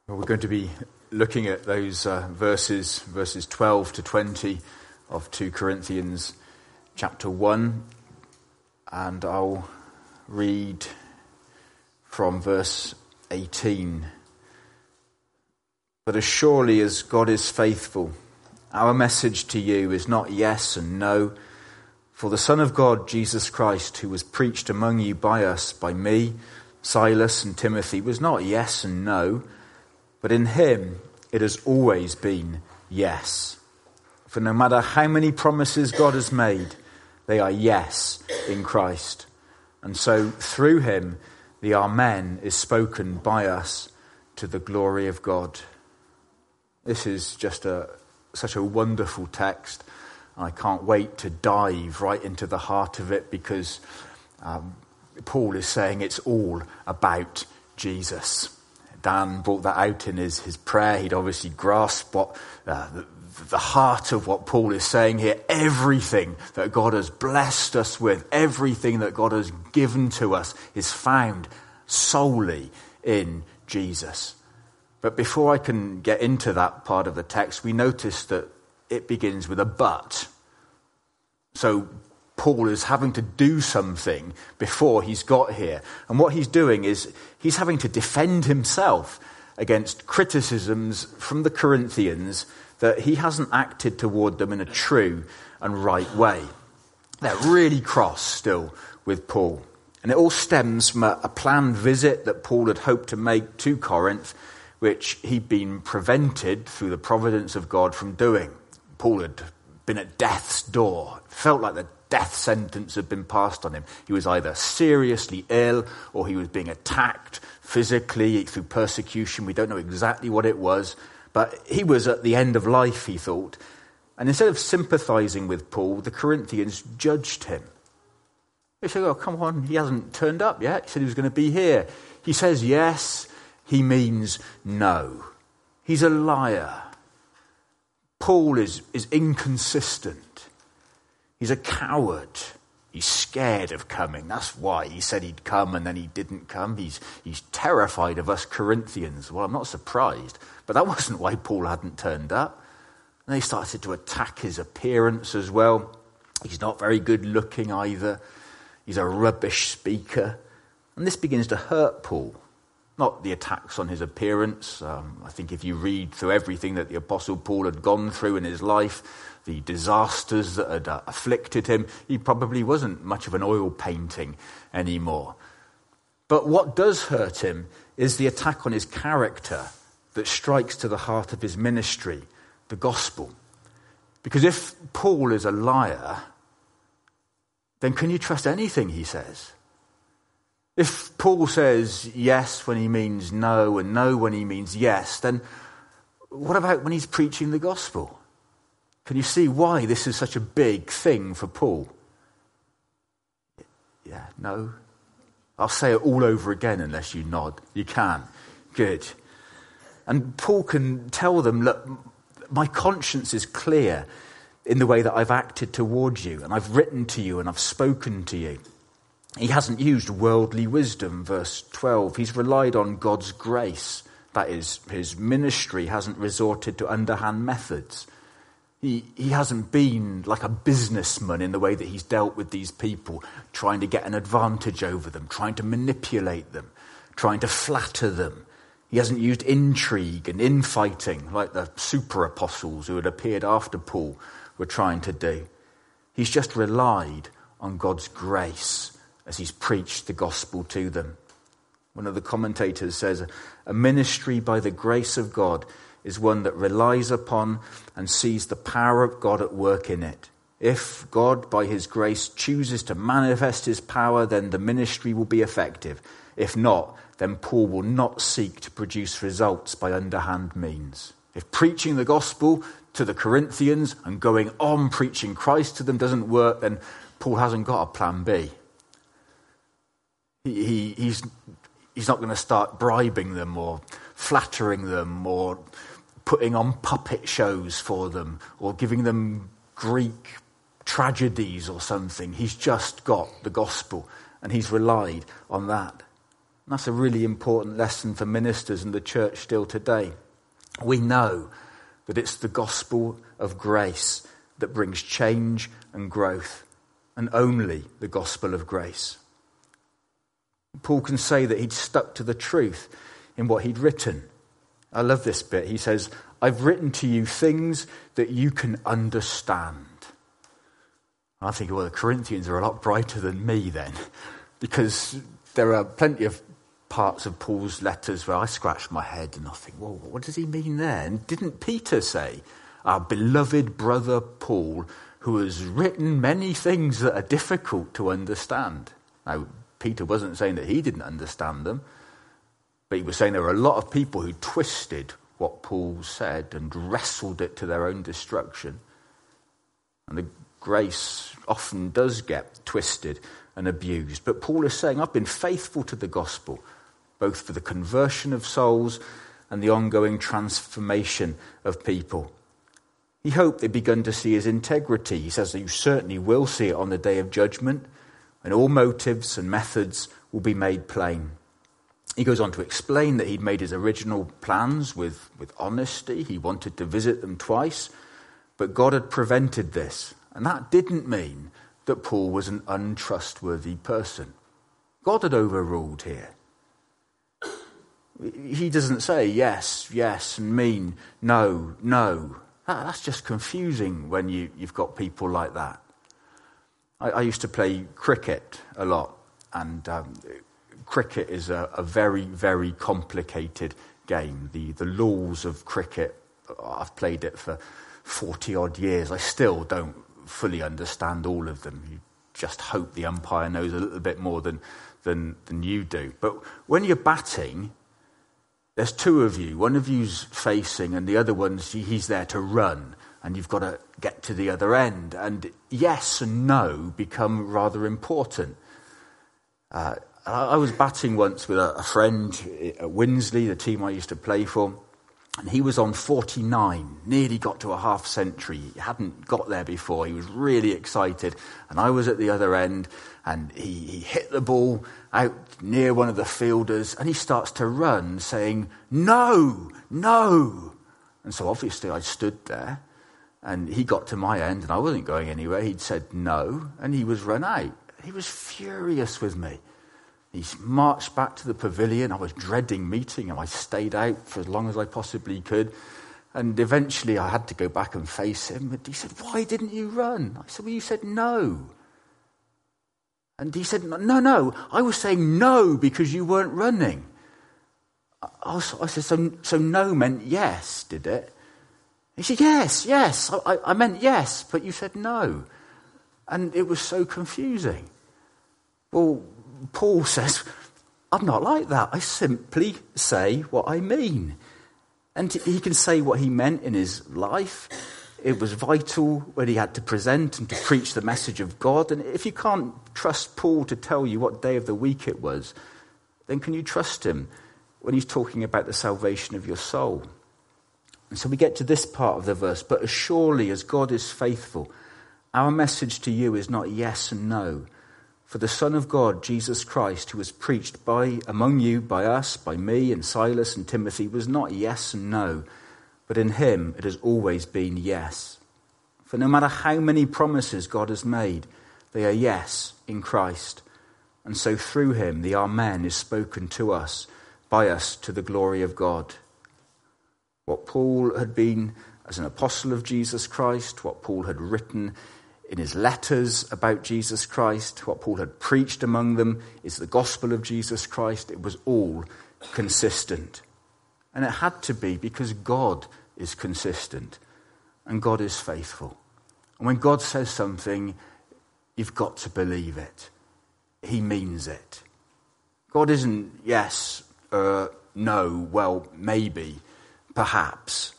Well, we're going to be looking at those verses 12 to 20 of 2 Corinthians chapter 1, and I'll read from verse 18. But as surely as God is faithful, our message to you is not yes and no, for the Son of God, Jesus Christ, who was preached among you by us, by me, Silas and Timothy, was not yes and no, but in him it has always been yes. For no matter how many promises God has made, they are yes in Christ. And so through him the Amen is spoken by us to the glory of God. This is just such a wonderful text. I can't wait to dive right into the heart of it, because Paul is saying it's all about Jesus. Dan brought that out in his prayer. He'd obviously grasped what the heart of what Paul is saying here. Everything that God has blessed us with, everything that God has given to us is found solely in Jesus. But before I can get into that part of the text, we notice that it begins with a but. So Paul is having to do something before he's got here. And what he's doing is he's having to defend himself against criticisms from the Corinthians that he hasn't acted toward them in a true and right way. They're really cross still with Paul. And it all stems from a planned visit that Paul had hoped to make to Corinth, which he'd been prevented through the providence of God from doing. Paul had been at death's door. It felt like the death sentence had been passed on him. He was either seriously ill or he was being attacked physically through persecution. We don't know exactly what it was, but he was at the end of life, he thought. And instead of sympathizing with Paul, the Corinthians judged him. They said, oh, come on, he hasn't turned up yet. He said he was going to be here. He says yes, he means no. He's a liar. Paul is inconsistent. He's a coward. He's scared of coming. That's why he said he'd come and then he didn't come. He's terrified of us Corinthians. Well, I'm not surprised. But that wasn't why Paul hadn't turned up. And they started to attack his appearance as well. He's not very good looking either. He's a rubbish speaker. And this begins to hurt Paul. Not the attacks on his appearance. I think if you read through everything that the Apostle Paul had gone through in his life, the disasters that had afflicted him, he probably wasn't much of an oil painting anymore. But what does hurt him is the attack on his character that strikes to the heart of his ministry, the gospel. Because if Paul is a liar, then can you trust anything he says? If Paul says yes when he means no and no when he means yes, then what about when he's preaching the gospel? Can you see why this is such a big thing for Paul? Yeah, no? I'll say it all over again unless you nod. You can. Good. And Paul can tell them, look, my conscience is clear in the way that I've acted towards you, and I've written to you and I've spoken to you. He hasn't used worldly wisdom, verse 12. He's relied on God's grace. That is, his ministry hasn't resorted to underhand methods. He hasn't been like a businessman in the way that he's dealt with these people, trying to get an advantage over them, trying to manipulate them, trying to flatter them. He hasn't used intrigue and infighting like the super apostles who had appeared after Paul were trying to do. He's just relied on God's grace as he's preached the gospel to them. One of the commentators says, a ministry by the grace of God is one that relies upon and sees the power of God at work in it. If God, by his grace, chooses to manifest his power, then the ministry will be effective. If not, then Paul will not seek to produce results by underhand means. If preaching the gospel to the Corinthians and going on preaching Christ to them doesn't work, then Paul hasn't got a plan B. He's not going to start bribing them or flattering them or putting on puppet shows for them or giving them Greek tragedies or something. He's just got the gospel and he's relied on that. And that's a really important lesson for ministers in the church still today. We know that it's the gospel of grace that brings change and growth, and only the gospel of grace. Paul can say that he'd stuck to the truth in what he'd written. I love this bit. He says, I've written to you things that you can understand. I think, well, the Corinthians are a lot brighter than me then, because there are plenty of parts of Paul's letters where I scratch my head and I think, well, what does he mean there? And didn't Peter say, our beloved brother Paul, who has written many things that are difficult to understand? Now, Peter wasn't saying that he didn't understand them, but he was saying there were a lot of people who twisted what Paul said and wrestled it to their own destruction. And the grace often does get twisted and abused. But Paul is saying, I've been faithful to the gospel, both for the conversion of souls and the ongoing transformation of people. He hoped they'd begun to see his integrity. He says that you certainly will see it on the day of judgment, and all motives and methods will be made plain. He goes on to explain that he'd made his original plans with honesty. He wanted to visit them twice, but God had prevented this. And that didn't mean that Paul was an untrustworthy person. God had overruled here. He doesn't say yes, yes, and mean no, no. That's just confusing when you've got people like that. I used to play cricket a lot, and cricket is a very, very complicated game. The laws of cricket, I've played it for 40-odd years. I still don't fully understand all of them. You just hope the umpire knows a little bit more than you do. But when you're batting, there's two of you. One of you's facing and the other one's, he's there to run. And you've got to get to the other end. And yes and no become rather important. I was batting once with a friend at Winsley, the team I used to play for. And he was on 49, nearly got to a half century. He hadn't got there before. He was really excited. And I was at the other end, and he hit the ball out near one of the fielders, and he starts to run, saying, no, no. And so obviously I stood there, and he got to my end, and I wasn't going anywhere. He'd said no, and he was run out. He was furious with me. He marched back to the pavilion. I was dreading meeting him. I stayed out for as long as I possibly could. And eventually I had to go back and face him. And he said, why didn't you run? I said, well, you said no. And he said, no, I was saying no because you weren't running. I said, so no meant yes, did it? He said, yes, I meant yes, but you said no. And it was so confusing. Well, Paul says, I'm not like that. I simply say what I mean. And he can say what he meant in his life. It was vital when he had to present and to preach the message of God. And if you can't trust Paul to tell you what day of the week it was, then can you trust him when he's talking about the salvation of your soul? And so we get to this part of the verse. But as surely as God is faithful, our message to you is not yes and no. For the Son of God, Jesus Christ, who was preached among you, by us, by me and Silas and Timothy, was not yes and no, but in him it has always been yes. For no matter how many promises God has made, they are yes in Christ. And so through him the Amen is spoken to us, by us to the glory of God. What Paul had been as an apostle of Jesus Christ, what Paul had written in his letters about Jesus Christ, what Paul had preached among them is the gospel of Jesus Christ. It was all consistent. And it had to be because God is consistent and God is faithful. And when God says something, you've got to believe it. He means it. God isn't yes, no, well, maybe, perhaps.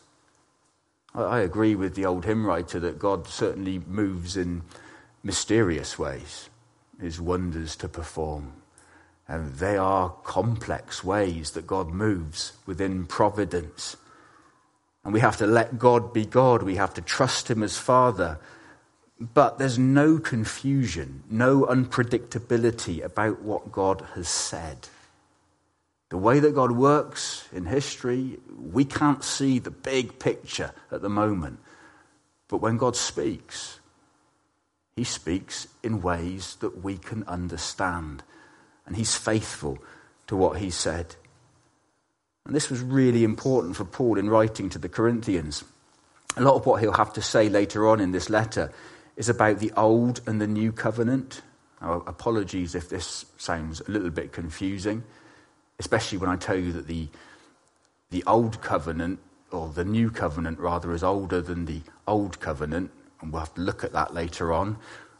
I agree with the old hymn writer that God certainly moves in mysterious ways, his wonders to perform. And they are complex ways that God moves within providence. And we have to let God be God. We have to trust him as Father. But there's no confusion, no unpredictability about what God has said. The way that God works in history, we can't see the big picture at the moment. But when God speaks, he speaks in ways that we can understand. And he's faithful to what he said. And this was really important for Paul in writing to the Corinthians. A lot of what he'll have to say later on in this letter is about the old and the new covenant. Now, apologies if this sounds a little bit confusing, especially when I tell you that the old covenant, or the new covenant rather, is older than the old covenant, and we'll have to look at that later on.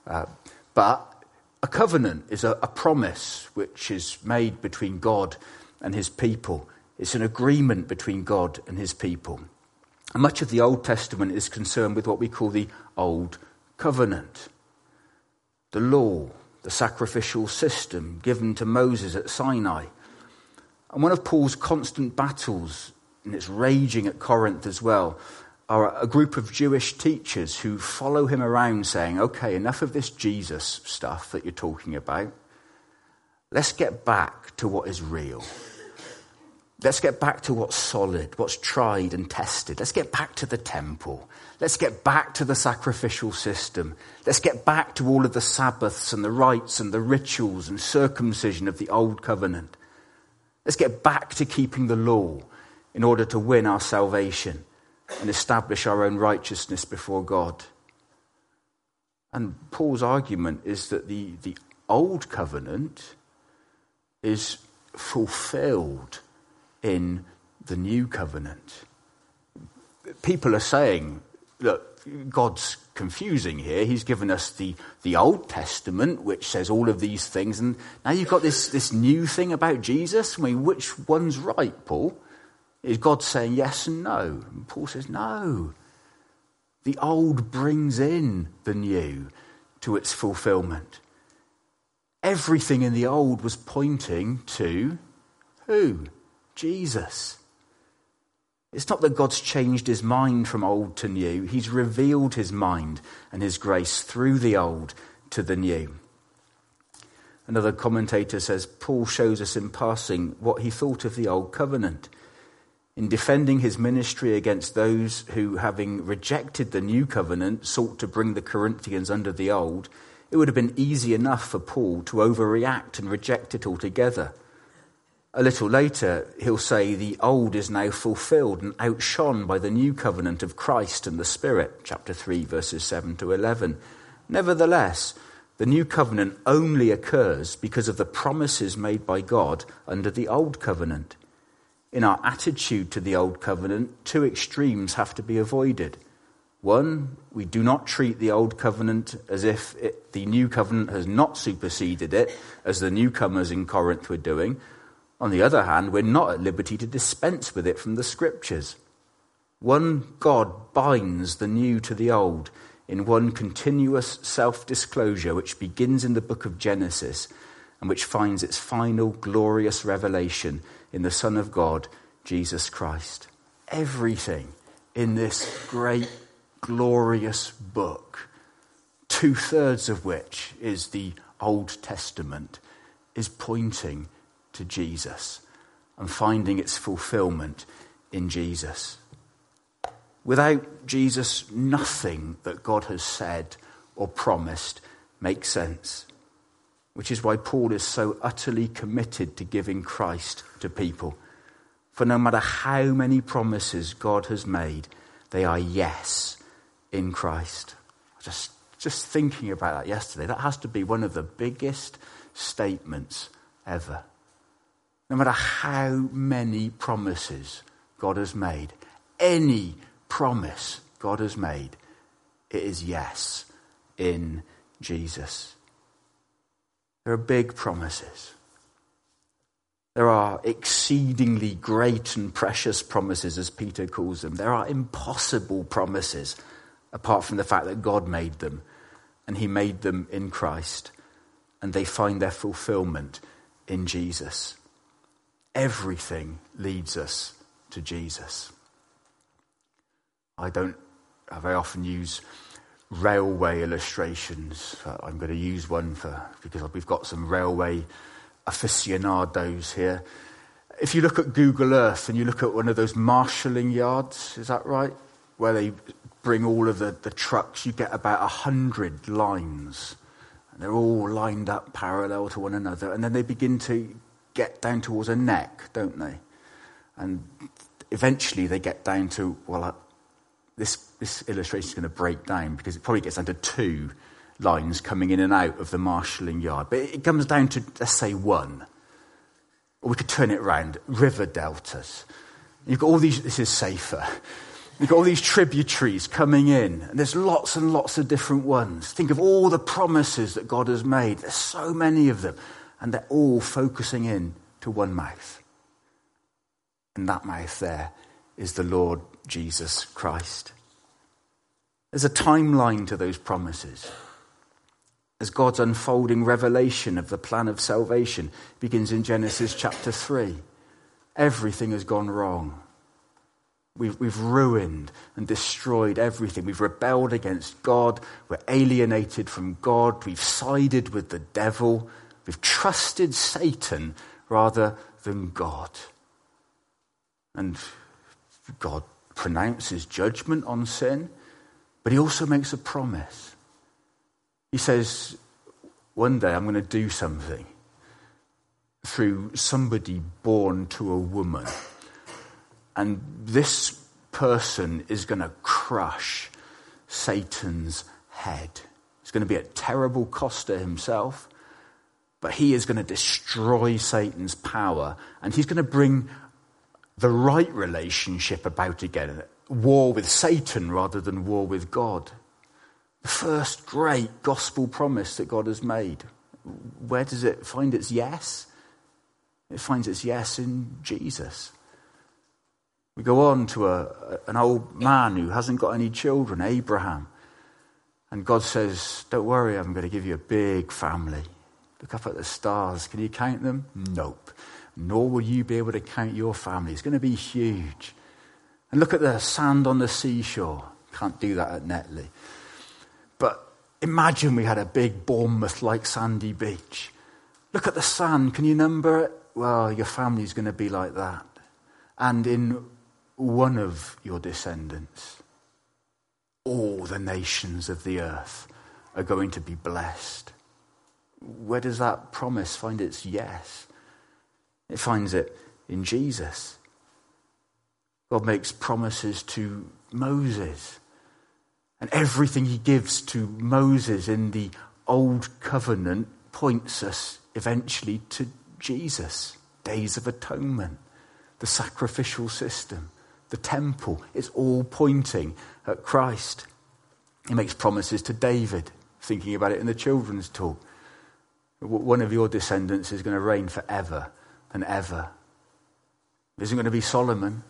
But a covenant is a promise which is made between God and his people. It's an agreement between God and his people. And much of the Old Testament is concerned with what we call the Old Covenant. The law, the sacrificial system given to Moses at Sinai. And one of Paul's constant battles, and it's raging at Corinth as well, are a group of Jewish teachers who follow him around saying, okay, enough of this Jesus stuff that you're talking about. Let's get back to what is real. Let's get back to what's solid, what's tried and tested. Let's get back to the temple. Let's get back to the sacrificial system. Let's get back to all of the Sabbaths and the rites and the rituals and circumcision of the old covenant. Let's get back to keeping the law in order to win our salvation and establish our own righteousness before God. And Paul's argument is that the old covenant is fulfilled in the new covenant. People are saying, look, God's confusing here. He's given us the Old Testament, which says all of these things, and now you've got this new thing about Jesus. I mean, which one's right, Paul? Is God saying yes and no? And Paul says no. The old brings in the new to its fulfillment. Everything in the old was pointing to who? Jesus. It's not that God's changed his mind from old to new. He's revealed his mind and his grace through the old to the new. Another commentator says, Paul shows us in passing what he thought of the old covenant. In defending his ministry against those who, having rejected the new covenant, sought to bring the Corinthians under the old, it would have been easy enough for Paul to overreact and reject it altogether. A little later, he'll say the old is now fulfilled and outshone by the new covenant of Christ and the Spirit, chapter 3, verses 7 to 11. Nevertheless, the new covenant only occurs because of the promises made by God under the old covenant. In our attitude to the old covenant, two extremes have to be avoided. One, we do not treat the old covenant as if the new covenant has not superseded it, as the newcomers in Corinth were doing. On the other hand, we're not at liberty to dispense with it from the scriptures. One God binds the new to the old in one continuous self-disclosure which begins in the book of Genesis and which finds its final glorious revelation in the Son of God, Jesus Christ. Everything in this great, glorious book, 2/3 of which is the Old Testament, is pointing to Jesus and finding its fulfillment in Jesus. Without Jesus, nothing that God has said or promised makes sense, which is why Paul is so utterly committed to giving Christ to people. For no matter how many promises God has made, they are yes in Christ. Just thinking about that yesterday, that has to be one of the biggest statements ever. No matter how many promises God has made, any promise God has made, it is yes in Jesus. There are big promises. There are exceedingly great and precious promises, as Peter calls them. There are impossible promises, apart from the fact that God made them, and he made them in Christ, and they find their fulfillment in Jesus. Everything leads us to Jesus. I very often use railway illustrations. I'm going to use one because we've got some railway aficionados here. if you look at Google Earth and you look at one of those marshalling yards, is that right? Where they bring all of the trucks, you get about 100 lines. And they're all lined up parallel to one another. And then they begin to get down towards a neck, don't they? And eventually they get down to, this illustration is going to break down because it probably gets down to 2 lines coming in and out of the marshalling yard. But it comes down to, let's say, 1. Or we could turn it around, river deltas. You've got all these, this is safer. You've got all these tributaries coming in, and there's lots and lots of different ones. Think of all the promises that God has made. There's so many of them, and they're all focusing in to one mouth. And that mouth there is the Lord Jesus Christ. There's a timeline to those promises. As God's unfolding revelation of the plan of salvation begins in Genesis chapter 3. Everything has gone wrong. We've ruined and destroyed everything. We've rebelled against God. We're alienated from God. We've sided with the devil. We've trusted Satan rather than God. And God pronounces judgment on sin, but he also makes a promise. He says, one day I'm going to do something through somebody born to a woman. And this person is going to crush Satan's head. It's going to be at terrible cost to himself, but he is going to destroy Satan's power, and he's going to bring the right relationship about again. War with Satan rather than war with God. The first great gospel promise that God has made. Where does it find its yes? It finds its yes in Jesus. We go on to an old man who hasn't got any children, Abraham. And God says, don't worry, I'm going to give you a big family. Look up at the stars. Can you count them? Nope. Nor will you be able to count your family. It's going to be huge. And look at the sand on the seashore. Can't do that at Netley. But imagine we had a big Bournemouth-like sandy beach. Look at the sand. Can you number it? Well, your family's going to be like that. And in one of your descendants, all the nations of the earth are going to be blessed. Where does that promise find its yes? It finds it in Jesus. God makes promises to Moses. And everything he gives to Moses in the Old Covenant points us eventually to Jesus. Days of Atonement, the sacrificial system, the temple. It's all pointing at Christ. He makes promises to David, thinking about it in the children's talk. One of your descendants is going to reign forever and ever. It isn't going to be Solomon.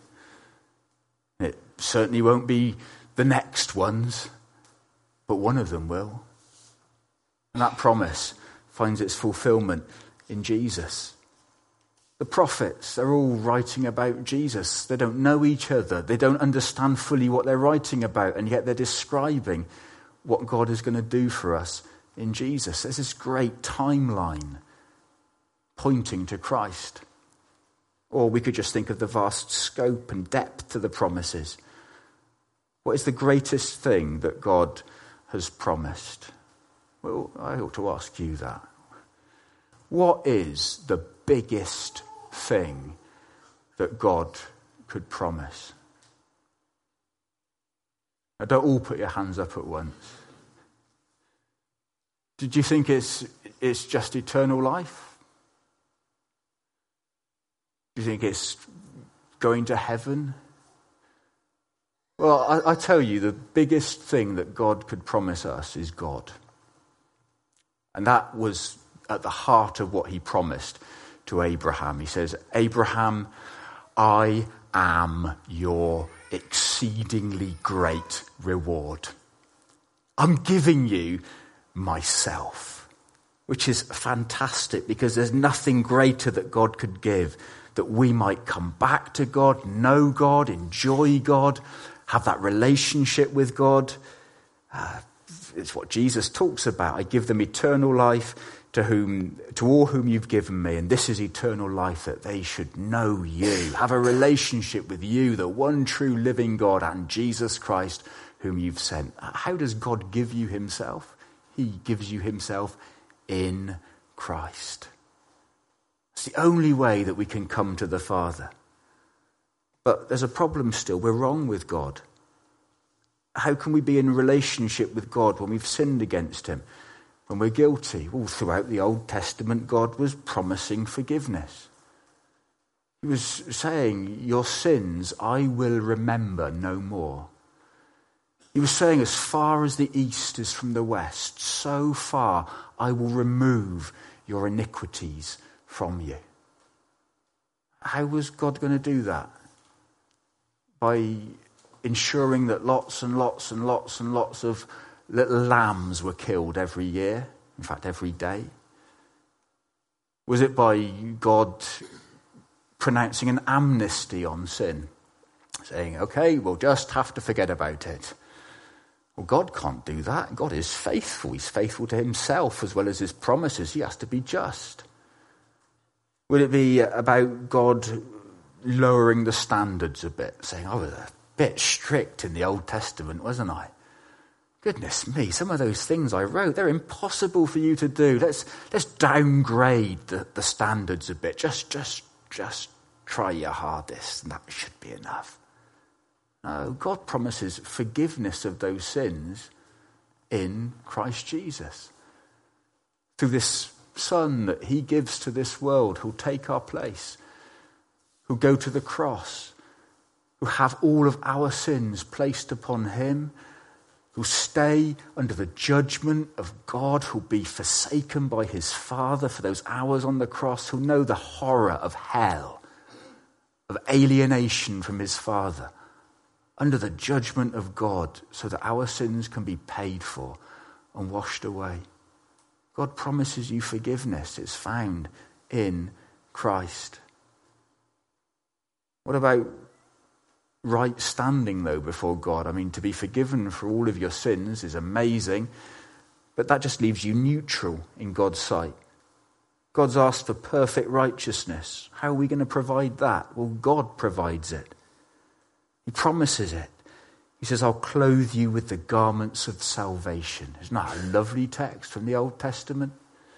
It certainly won't be the next ones, but one of them will. And that promise finds its fulfillment in Jesus. The prophets, they're all writing about Jesus. They don't know each other. They don't understand fully what they're writing about, and yet they're describing what God is going to do for us in Jesus. There's this great timeline pointing to Christ. Or we could just think of the vast scope and depth to the promises. What is the greatest thing that God has promised? Well, I ought to ask you that. What is the biggest thing that God could promise? Now, don't all put your hands up at once. Did you think it's just eternal life? Do you think it's going to heaven? Well, I tell you, the biggest thing that God could promise us is God. And that was at the heart of what he promised to Abraham. He says, Abraham, I am your exceedingly great reward. I'm giving you myself, which is fantastic because there's nothing greater that God could give, that we might come back to God, know God, enjoy God, have that relationship with God. It's what Jesus talks about. I give them eternal life. to all whom you've given me, and this is eternal life, that they should know you, have a relationship with you, the one true living God, and Jesus Christ, whom you've sent. How does God give you himself? He gives you himself in Christ. It's the only way that we can come to the Father. But there's a problem still. We're wrong with God. How can we be in relationship with God when we've sinned against him, when we're guilty? All throughout the Old Testament, God was promising forgiveness. He was saying, your sins I will remember no more. He was saying, as far as the east is from the west, so far I will remove your iniquities from you. How was God going to do that? By ensuring that lots and lots and lots and lots of little lambs were killed every year, in fact every day? Was it by God pronouncing an amnesty on sin, saying, okay, we'll just have to forget about it? Well, God can't do that. God is faithful. He's faithful to himself as well as his promises. He has to be just. Would it be about God lowering the standards a bit, saying, I was a bit strict in the Old Testament, wasn't I? Goodness me, some of those things I wrote, they're impossible for you to do. Let's downgrade the standards a bit. Just try your hardest, and that should be enough. No, God promises forgiveness of those sins in Christ Jesus. Through this Son that he gives to this world, who'll take our place, who'll go to the cross, who'll have all of our sins placed upon him, who'll stay under the judgment of God, who'll be forsaken by his Father for those hours on the cross, who'll know the horror of hell, of alienation from his Father, under the judgment of God, so that our sins can be paid for and washed away. God promises you forgiveness. It's found in Christ. What about right standing, though, before God? I mean, to be forgiven for all of your sins is amazing, but that just leaves you neutral in God's sight. God's asked for perfect righteousness. How are we going to provide that? Well, God provides it. He promises it. He says, I'll clothe you with the garments of salvation. Isn't that a lovely text from the Old Testament?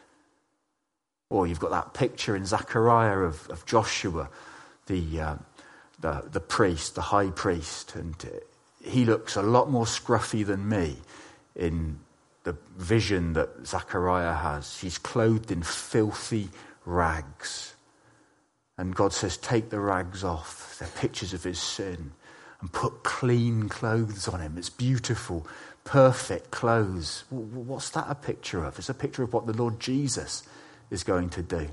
Or you've got that picture in Zechariah of Joshua, the priest, the high priest, and he looks a lot more scruffy than me in the vision that Zechariah has. He's clothed in filthy rags. And God says, take the rags off. They're pictures of his sin. And put clean clothes on him. It's beautiful, perfect clothes. What's that a picture of? It's a picture of what the Lord Jesus is going to do.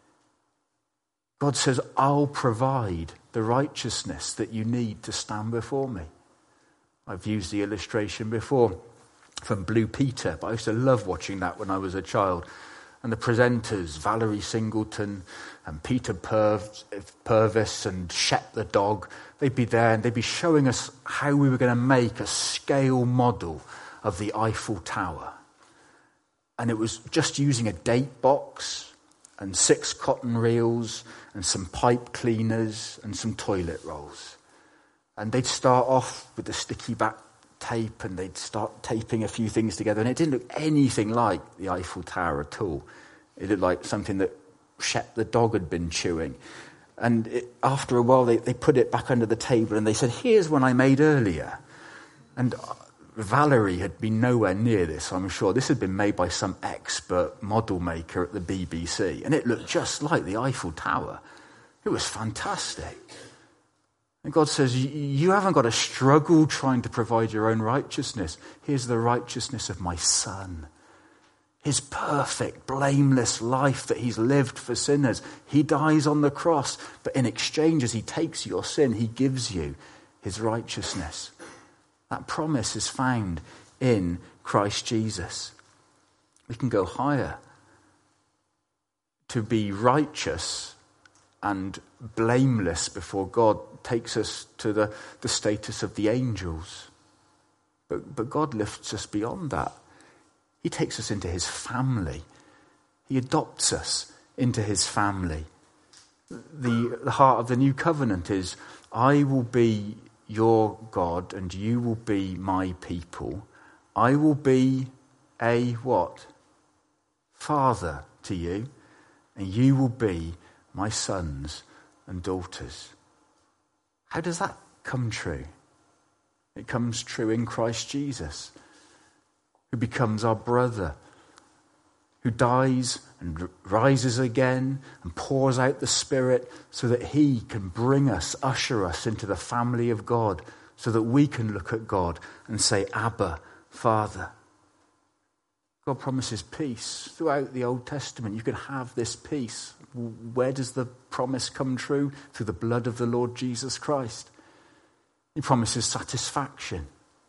God says, I'll provide the righteousness that you need to stand before me. I've used the illustration before from Blue Peter, but I used to love watching that when I was a child. And the presenters, Valerie Singleton and Peter Purvis and Shep the dog, they'd be there and they'd be showing us how we were going to make a scale model of the Eiffel Tower. And it was just using a date box and 6 cotton reels and some pipe cleaners and some toilet rolls. And they'd start off with the sticky back tape and they'd start taping a few things together, and it didn't look anything like the Eiffel Tower at all. It looked like something that Shep the dog had been chewing. And after a while they put it back under the table and they said, here's one I made earlier. And Valerie had been nowhere near this, I'm sure. This had been made by some expert model maker at the BBC, and it looked just like the Eiffel Tower. It was fantastic. And God says, you haven't got to struggle trying to provide your own righteousness. Here's the righteousness of my Son. His perfect, blameless life that he's lived for sinners. He dies on the cross, but in exchange, as he takes your sin, he gives you his righteousness. That promise is found in Christ Jesus. We can go higher. To be righteous and blameless before God takes us to the status of the angels. But God lifts us beyond that. He takes us into his family. He adopts us into his family. The heart of the new covenant is, I will be your God and you will be my people. I will be a what? Father to you, and you will be my sons and daughters. How does that come true? It comes true in Christ Jesus, who becomes our brother, who dies and rises again and pours out the Spirit so that he can bring us, usher us into the family of God, so that we can look at God and say, Abba, Father. God promises peace throughout the Old Testament. You can have this peace. Where does the promise come true? Through the blood of the Lord Jesus Christ. He promises satisfaction.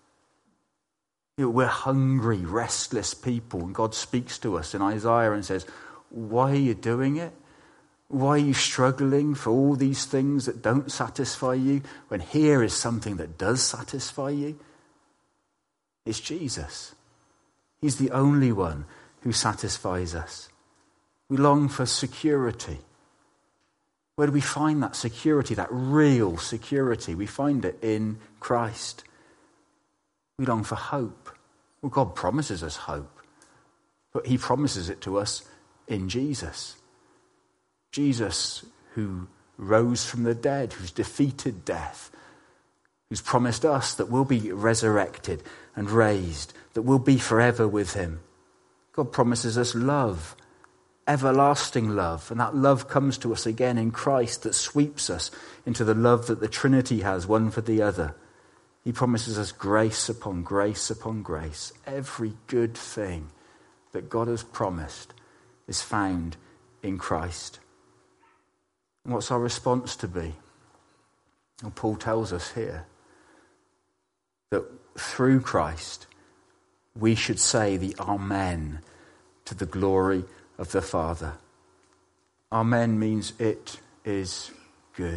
We're hungry, restless people, and God speaks to us in Isaiah and says, why are you doing it? Why are you struggling for all these things that don't satisfy you, when here is something that does satisfy you? It's Jesus. He's the only one who satisfies us. We long for security. Where do we find that security, that real security? We find it in Christ. We long for hope. Well, God promises us hope, but he promises it to us in Jesus. Jesus, who rose from the dead, who's defeated death, who's promised us that we'll be resurrected and raised, that we'll be forever with him. God promises us love, everlasting love, and that love comes to us again in Christ, that sweeps us into the love that the Trinity has, one for the other. He promises us grace upon grace upon grace. Every good thing that God has promised is found in Christ. And what's our response to be? Well, Paul tells us here that through Christ we should say the Amen to the glory of the Father. Amen means it is good.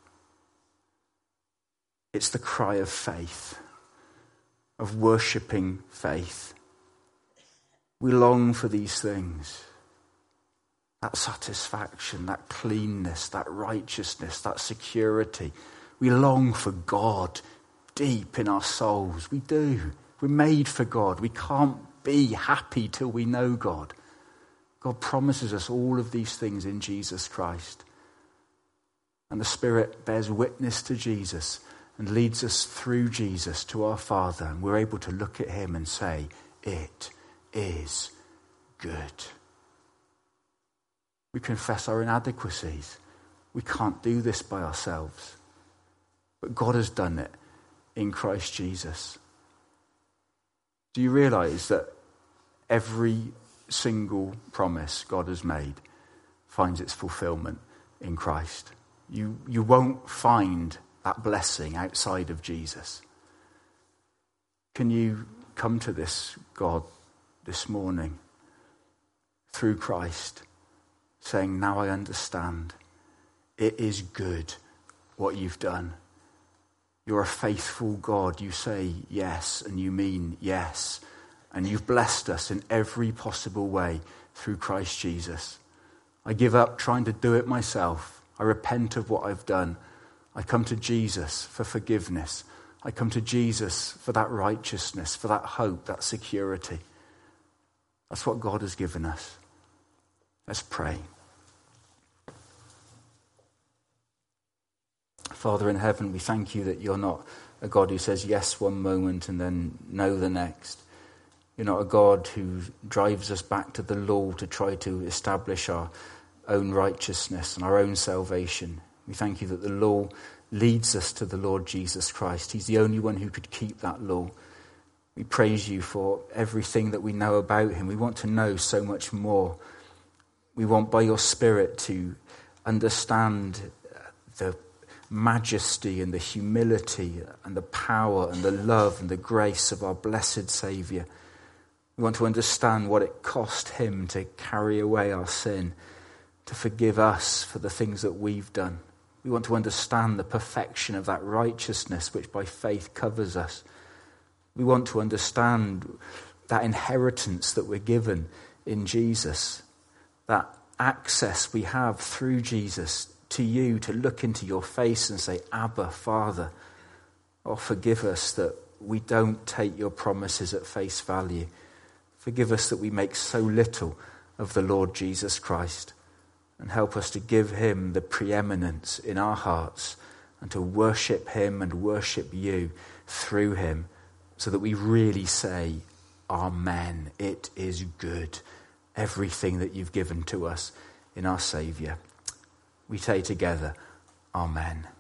It's the cry of faith, of worshipping faith. We long for these things. That satisfaction, that cleanness, that righteousness, that security. We long for God deep in our souls. We do. We're made for God. We can't be happy till we know God. God promises us all of these things in Jesus Christ. And the Spirit bears witness to Jesus and leads us through Jesus to our Father. And we're able to look at him and say, it is good. We confess our inadequacies. We can't do this by ourselves. But God has done it in Christ Jesus. Do you realize that every single promise God has made finds its fulfillment in Christ? You won't find that blessing outside of Jesus. Can you come to this God this morning through Christ, saying, now I understand. It is good what you've done. You're a faithful God. You say yes and you mean yes. And you've blessed us in every possible way through Christ Jesus. I give up trying to do it myself. I repent of what I've done. I come to Jesus for forgiveness. I come to Jesus for that righteousness, for that hope, that security. That's what God has given us. Let's pray. Father in heaven, we thank you that you're not a God who says yes one moment and then no the next. You're not a God who drives us back to the law to try to establish our own righteousness and our own salvation. We thank you that the law leads us to the Lord Jesus Christ. He's the only one who could keep that law. We praise you for everything that we know about him. We want to know so much more. We want by your Spirit to understand the majesty and the humility and the power and the love and the grace of our blessed Saviour. We want to understand what it cost him to carry away our sin, to forgive us for the things that we've done. We want to understand the perfection of that righteousness which by faith covers us. We want to understand that inheritance that we're given in Jesus, that access we have through Jesus to you, to look into your face and say, Abba, Father. Oh, forgive us that we don't take your promises at face value. Forgive us that we make so little of the Lord Jesus Christ, and help us to give him the preeminence in our hearts and to worship him and worship you through him, so that we really say, Amen. It is good, everything that you've given to us in our Saviour. We say together, Amen.